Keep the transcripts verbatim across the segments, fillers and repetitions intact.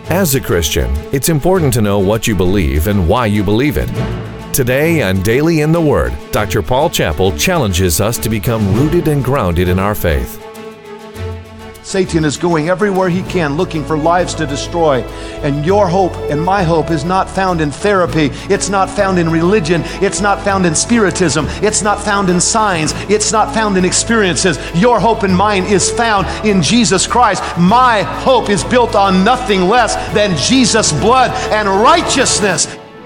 As a Christian, it's important to know what you believe and why you believe it. Today on Daily in the Word, Doctor Paul Chappell challenges us to become rooted and grounded in our faith. Satan is going everywhere he can looking for lives to destroy. And your hope and my hope is not found in therapy. It's not found in religion. It's not found in spiritism. It's not found in signs. It's not found in experiences. Your hope and mine is found in Jesus Christ. My hope is built on nothing less than Jesus' blood and righteousness.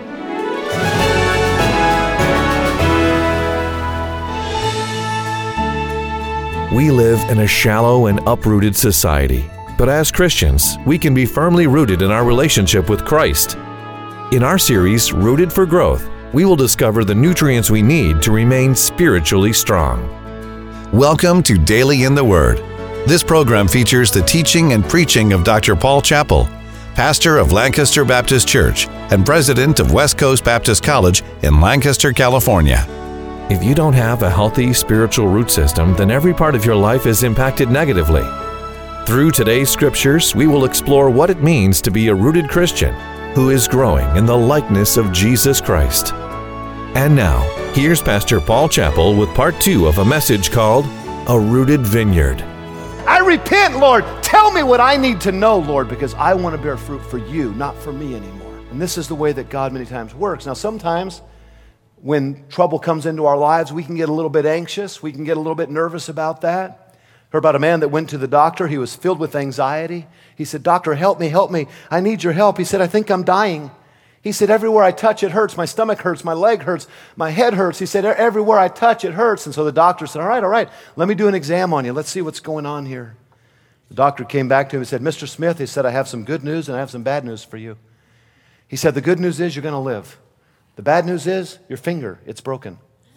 We live in a shallow and uprooted society, but as Christians, we can be firmly rooted in our relationship with Christ. In our series, Rooted for Growth, we will discover the nutrients we need to remain spiritually strong. Welcome to Daily in the Word. This program features the teaching and preaching of Doctor Paul Chappell, pastor of Lancaster Baptist Church and president of West Coast Baptist College in Lancaster, California. If you don't have a healthy spiritual root system, then every part of your life is impacted negatively. Through today's scriptures, we will explore what it means to be a rooted Christian who is growing in the likeness of Jesus Christ. And now, here's Pastor Paul Chappell with part two of a message called A Rooted Vineyard. I repent, Lord. Tell me what I need to know, Lord, because I want to bear fruit for you, not for me anymore. And this is the way that God many times works. Now, sometimes when trouble comes into our lives, we can get a little bit anxious. We can get a little bit nervous about that. Heard about a man that went to the doctor. He was filled with anxiety. He said, "Doctor, help me, help me. I need your help." He said, "I think I'm dying." He said, "Everywhere I touch, it hurts. My stomach hurts. My leg hurts. My head hurts." He said, "Everywhere I touch, it hurts." And so the doctor said, all right, all right, let me do an exam on you. Let's see what's going on here. The doctor came back to him and said, "Mister Smith," he said, "I have some good news and I have some bad news for you." He said, "The good news is you're going to live. The bad news is your finger, it's broken."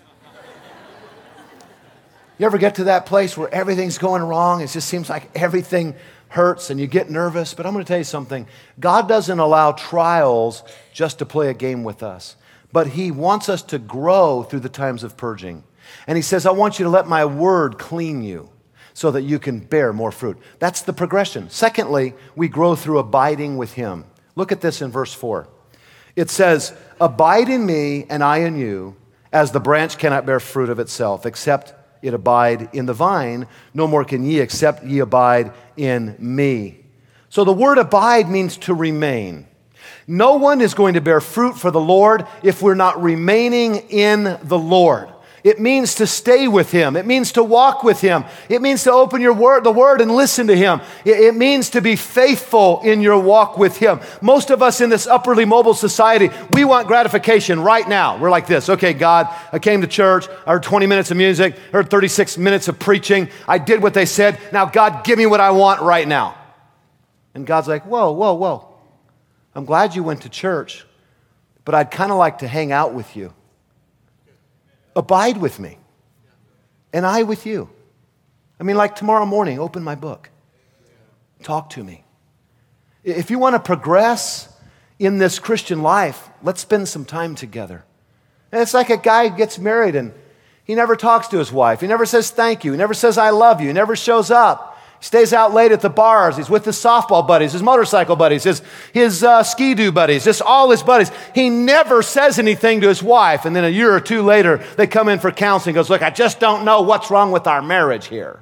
You ever get to that place where everything's going wrong? It just seems like everything hurts and you get nervous. But I'm going to tell you something. God doesn't allow trials just to play a game with us. But He wants us to grow through the times of purging. And He says, "I want you to let my word clean you so that you can bear more fruit." That's the progression. Secondly, we grow through abiding with Him. Look at this in verse four. It says, "Abide in me and I in you, as the branch cannot bear fruit of itself, except it abide in the vine. No more can ye, except ye abide in me." So the word abide means to remain. No one is going to bear fruit for the Lord if we're not remaining in the Lord. It means to stay with Him. It means to walk with Him. It means to open your word, the Word and listen to Him. It, it means to be faithful in your walk with Him. Most of us in this upwardly mobile society, we want gratification right now. We're like this. Okay, God, I came to church. I heard twenty minutes of music. I heard thirty-six minutes of preaching. I did what they said. Now, God, give me what I want right now. And God's like, whoa, whoa, whoa. I'm glad you went to church, but I'd kind of like to hang out with you. Abide with me, and I with you. I mean, like tomorrow morning, open my book. Talk to me. If you want to progress in this Christian life, let's spend some time together. And it's like a guy who gets married and he never talks to his wife. He never says thank you. He never says I love you. He never shows up. He stays out late at the bars. He's with his softball buddies, his motorcycle buddies, his, his uh, ski-doo buddies, just all his buddies. He never says anything to his wife. And then a year or two later, they come in for counseling. He goes, "Look, I just don't know what's wrong with our marriage here."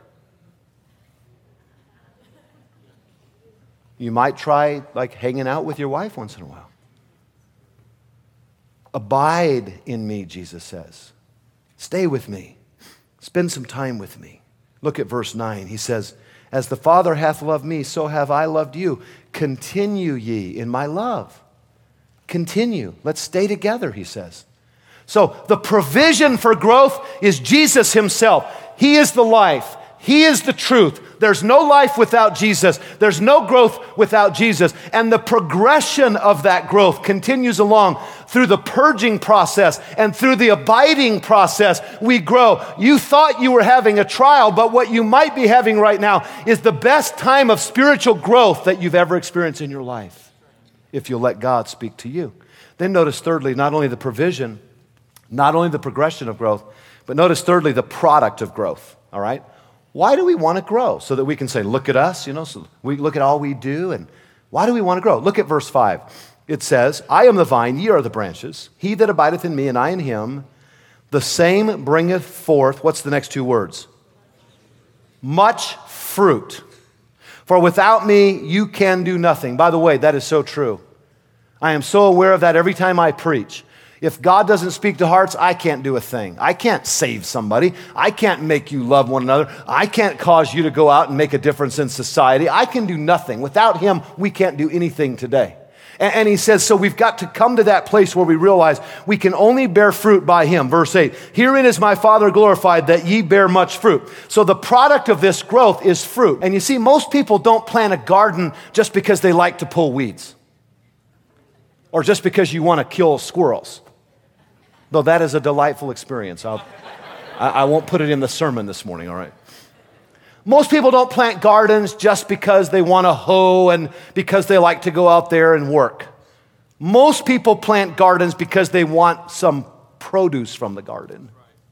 You might try like hanging out with your wife once in a while. Abide in me, Jesus says. Stay with me. Spend some time with me. Look at verse nine. He says, "As the Father hath loved me, so have I loved you. Continue ye in my love." Continue. Let's stay together, he says. So the provision for growth is Jesus Himself. He is the life. He is the truth. There's no life without Jesus. There's no growth without Jesus. And the progression of that growth continues along through the purging process and through the abiding process. We grow. You thought you were having a trial, but what you might be having right now is the best time of spiritual growth that you've ever experienced in your life, if you'll let God speak to you. Then notice thirdly, not only the provision, not only the progression of growth, but notice thirdly, the product of growth, all right? Why do we want to grow? So that we can say, look at us, you know, so we look at all we do and Why do we want to grow? Look at verse five. It says, I am the vine, ye are the branches. He that abideth in me, and I in him, the same bringeth forth, what's the next two words? Much fruit. For without me, you can do nothing. By the way, that is so true. I am so aware of that every time I preach. If God doesn't speak to hearts, I can't do a thing. I can't save somebody. I can't make you love one another. I can't cause you to go out and make a difference in society. I can do nothing. Without him, we can't do anything today. And, and he says, so we've got to come to that place where we realize we can only bear fruit by him. Verse eight, herein is my Father glorified, that ye bear much fruit. So the product of this growth is fruit. And you see, most people don't plant a garden just because they like to pull weeds, or just because you want to kill squirrels. Though that is a delightful experience. I'll, I, I won't put it in the sermon this morning, all right? Most people don't plant gardens just because they want to hoe and because they like to go out there and work. Most people plant gardens because they want some produce from the garden.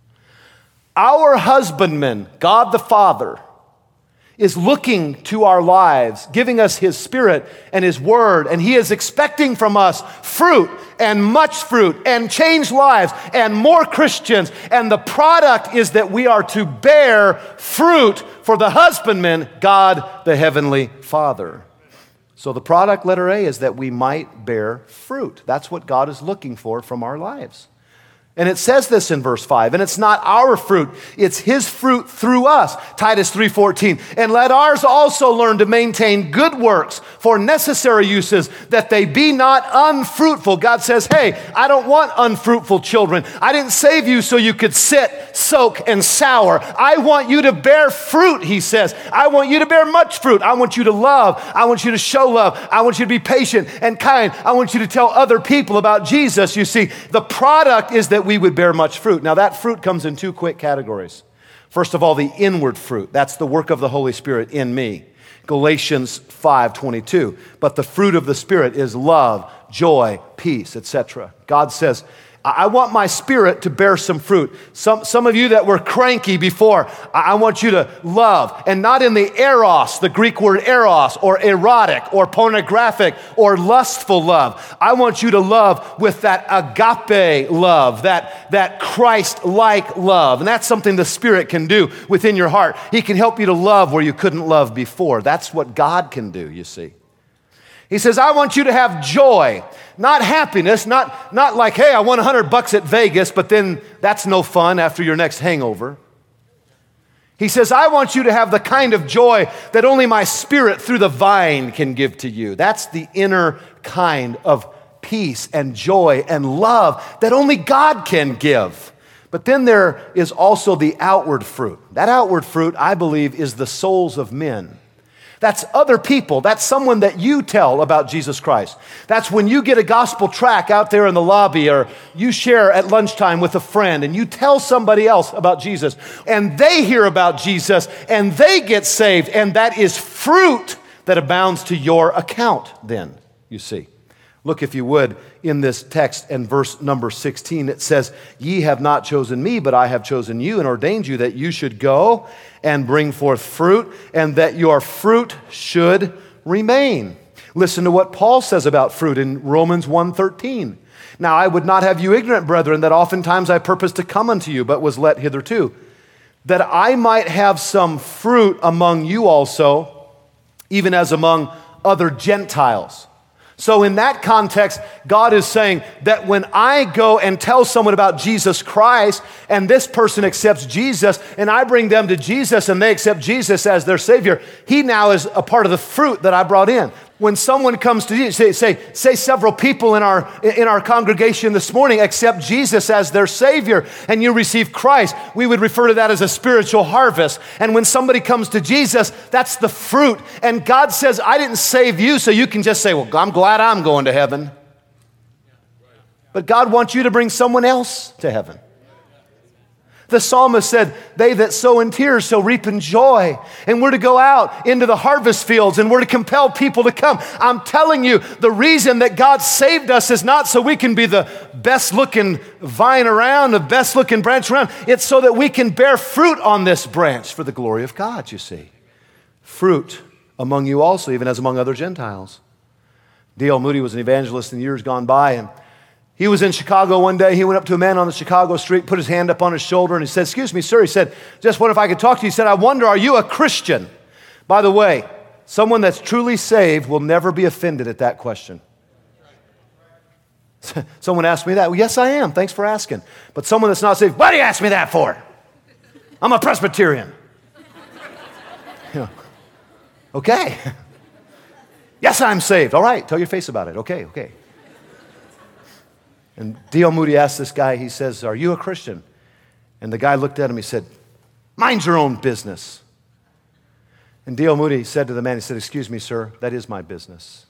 Our husbandman, God the Father, is looking to our lives, giving us his Spirit and his word, and he is expecting from us fruit and much fruit and changed lives and more Christians. And the product is that we are to bear fruit for the husbandman, God the Heavenly Father. So the product, letter A, is that we might bear fruit. That's what God is looking for from our lives. And it says this in verse five, and it's not our fruit, it's his fruit through us. Titus three fourteen, and let ours also learn to maintain good works for necessary uses, that they be not unfruitful. God says, hey, I don't want unfruitful children. I didn't save you so you could sit, soak, and sour. I want you to bear fruit, he says. I want you to bear much fruit. I want you to love. I want you to show love. I want you to be patient and kind. I want you to tell other people about Jesus. You see, the product is that we would bear much fruit. Now that fruit comes in two quick categories. First of all, the inward fruit. That's the work of the Holy Spirit in me. Galatians five twenty-two. But the fruit of the Spirit is love, joy, peace, et cetera. God says, I want my Spirit to bear some fruit. Some, some of you that were cranky before, I want you to love, and not in the eros, the Greek word eros, or erotic, or pornographic, or lustful love. I want you to love with that agape love, that, that Christ-like love. And that's something the Spirit can do within your heart. He can help you to love where you couldn't love before. That's what God can do, you see. He says, I want you to have joy, not happiness, not, not like, hey, I won a hundred bucks at Vegas, but then that's no fun after your next hangover. He says, I want you to have the kind of joy that only my Spirit through the vine can give to you. That's the inner kind of peace and joy and love that only God can give. But then there is also the outward fruit. That outward fruit, I believe, is the souls of men. That's other people. That's someone that you tell about Jesus Christ. That's when you get a gospel tract out there in the lobby, or you share at lunchtime with a friend and you tell somebody else about Jesus, and they hear about Jesus and they get saved, and that is fruit that abounds to your account then, you see. Look, if you would, in this text and verse number sixteen, it says, ye have not chosen me, but I have chosen you and ordained you that you should go and bring forth fruit, and that your fruit should remain. Listen to what Paul says about fruit in Romans one thirteen. Now I would not have you ignorant, brethren, that oftentimes I purposed to come unto you, but was let hitherto, that I might have some fruit among you also, even as among other Gentiles. So in that context, God is saying that when I go and tell someone about Jesus Christ, and this person accepts Jesus, and I bring them to Jesus and they accept Jesus as their Savior, he now is a part of the fruit that I brought in. When someone comes to Jesus, say, say, say several people in our, in our congregation this morning accept Jesus as their Savior, and you receive Christ, we would refer to that as a spiritual harvest. And when somebody comes to Jesus, that's the fruit. And God says, I didn't save you so you can just say, well, I'm glad I'm going to heaven. But God wants you to bring someone else to heaven. The psalmist said, they that sow in tears shall reap in joy. And we're to go out into the harvest fields and we're to compel people to come. I'm telling you, the reason that God saved us is not so we can be the best looking vine around, the best looking branch around. It's so that we can bear fruit on this branch for the glory of God, you see. Fruit among you also, even as among other Gentiles. D L Moody was an evangelist in years gone by, and he was in Chicago one day. He went up to a man on the Chicago street, put his hand up on his shoulder, and he said, "Excuse me, sir." He said, "Just wonder if I could talk to you." He said, "I wonder, are you a Christian?" By the way, someone that's truly saved will never be offended at that question. Someone asked me that. Well, yes, I am. Thanks for asking. But someone that's not saved, "What do you ask me that for? I'm a Presbyterian." You know, okay. "Yes, I'm saved." "All right, tell your face about it." Okay, okay. And D L Moody asked this guy, he says, "Are you a Christian?" And the guy looked at him, he said, "Mind your own business." And D L Moody said to the man, he said, "Excuse me, sir, that is my business.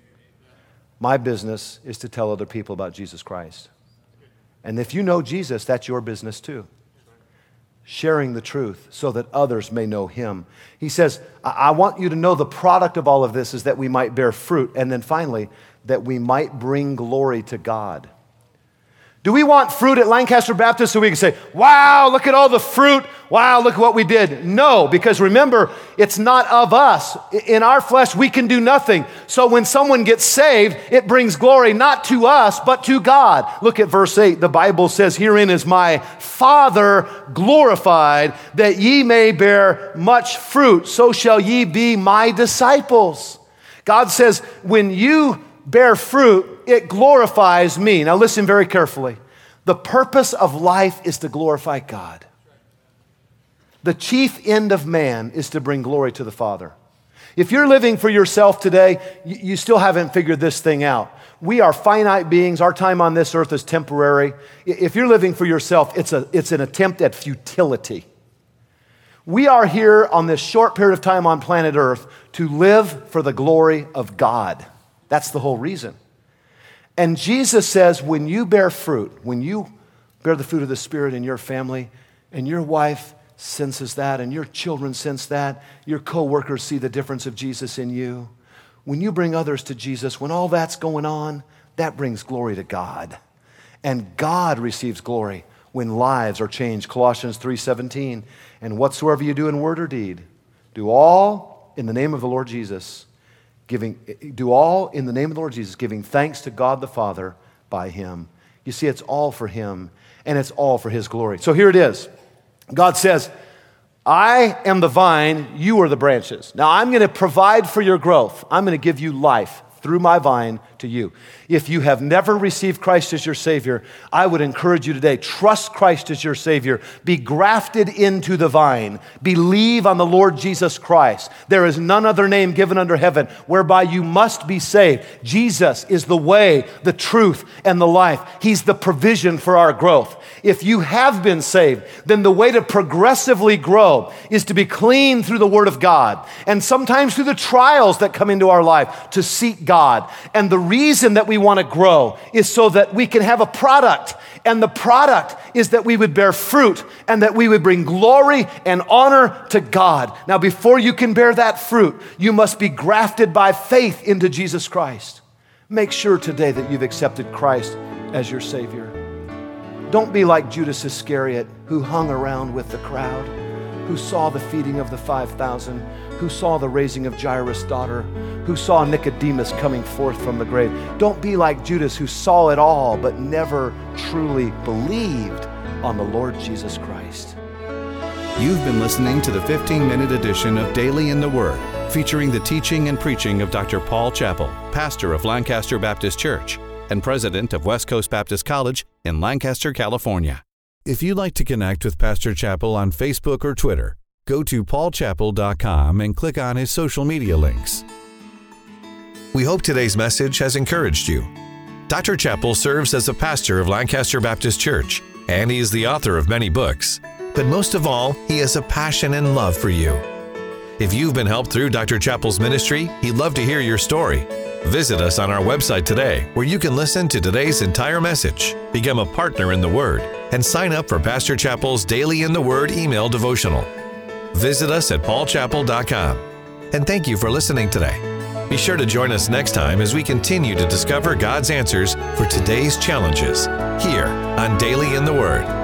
My business is to tell other people about Jesus Christ. And if you know Jesus, that's your business too. Sharing the truth so that others may know him." He says, I-, I want you to know the product of all of this is that we might bear fruit, and then finally, that we might bring glory to God. Do we want fruit at Lancaster Baptist so we can say, "Wow, look at all the fruit. Wow, look at what we did"? No, because remember, it's not of us. In our flesh, we can do nothing. So when someone gets saved, it brings glory not to us, but to God. Look at verse eight. The Bible says, "Herein is my Father glorified, that ye may bear much fruit. So shall ye be my disciples." God says, when you bear fruit, it glorifies me. Now listen very carefully. The purpose of life is to glorify God. The chief end of man is to bring glory to the Father. If you're living for yourself today, you still haven't figured this thing out. We are finite beings. Our time on this earth is temporary. If you're living for yourself, it's a, it's an attempt at futility. We are here on this short period of time on planet Earth to live for the glory of God. That's the whole reason. And Jesus says, when you bear fruit, when you bear the fruit of the Spirit in your family, and your wife senses that, and your children sense that, your co-workers see the difference of Jesus in you, when you bring others to Jesus, when all that's going on, that brings glory to God. And God receives glory when lives are changed. Colossians three seventeen, "And whatsoever you do in word or deed, do all in the name of the Lord Jesus, Giving, do all in the name of the Lord Jesus, giving thanks to God the Father by him." You see, it's all for him, and it's all for his glory. So here it is. God says, "I am the vine, you are the branches. Now I'm going to provide for your growth. I'm going to give you life through my vine to you." If you have never received Christ as your Savior, I would encourage you today, trust Christ as your Savior. Be grafted into the vine. Believe on the Lord Jesus Christ. There is none other name given under heaven whereby you must be saved. Jesus is the way, the truth, and the life. He's the provision for our growth. If you have been saved, then the way to progressively grow is to be clean through the Word of God, and sometimes through the trials that come into our life to seek God. And the reason that we want to grow is so that we can have a product, and the product is that we would bear fruit and that we would bring glory and honor to God. Now, before you can bear that fruit, you must be grafted by faith into Jesus Christ. Make sure today that you've accepted Christ as your Savior. Don't be like Judas Iscariot, who hung around with the crowd, who saw the feeding of the five thousand, who saw the raising of Jairus' daughter, who saw Nicodemus coming forth from the grave. Don't be like Judas, who saw it all but never truly believed on the Lord Jesus Christ. You've been listening to the fifteen-minute edition of Daily in the Word, featuring the teaching and preaching of Doctor Paul Chappell, pastor of Lancaster Baptist Church and president of West Coast Baptist College in Lancaster, California. If you'd like to connect with Pastor Chappell on Facebook or Twitter, go to paul chappell dot com and click on his social media links. We hope today's message has encouraged you. Doctor Chappell serves as a pastor of Lancaster Baptist Church, and he is the author of many books. But most of all, he has a passion and love for you. If you've been helped through Doctor Chappell's ministry, he'd love to hear your story. Visit us on our website today, where you can listen to today's entire message, become a partner in the Word, and sign up for Pastor Chappell's Daily in the Word email devotional. Visit us at paul chappell dot com. And thank you for listening today. Be sure to join us next time as we continue to discover God's answers for today's challenges here on Daily in the Word.